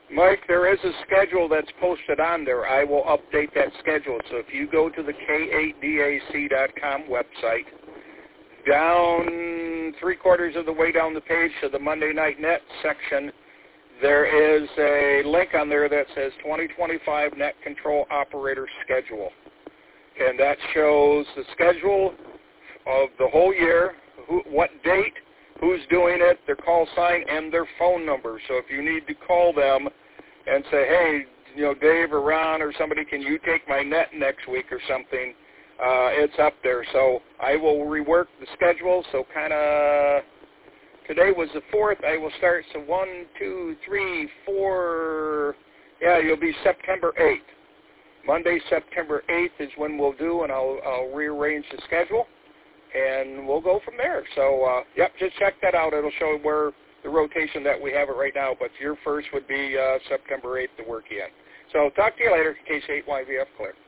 Mike, there is a schedule that's posted on there. I will update that schedule. So if you go to the K8DAC.com website, down 3/4 of the way down the page to the Monday Night Net section, there is a link on there that says 2025 Net Control Operator Schedule. And that shows the schedule of the whole year, what date, who's doing it, their call sign, and their phone number. So if you need to call them and say, hey, Dave or Ron or somebody, can you take my net next week or something, it's up there. So I will rework the schedule. So kind of, today was the 4th. I will start, so 1, 2, 3, 4, yeah, you'll be September 8th. Monday, September 8th is when we'll do, and I'll rearrange the schedule, and we'll go from there. So, yep, just check that out. It'll show where the rotation that we have it right now, but your first would be September 8th to work in. So talk to you later, Case 8YVF Clear.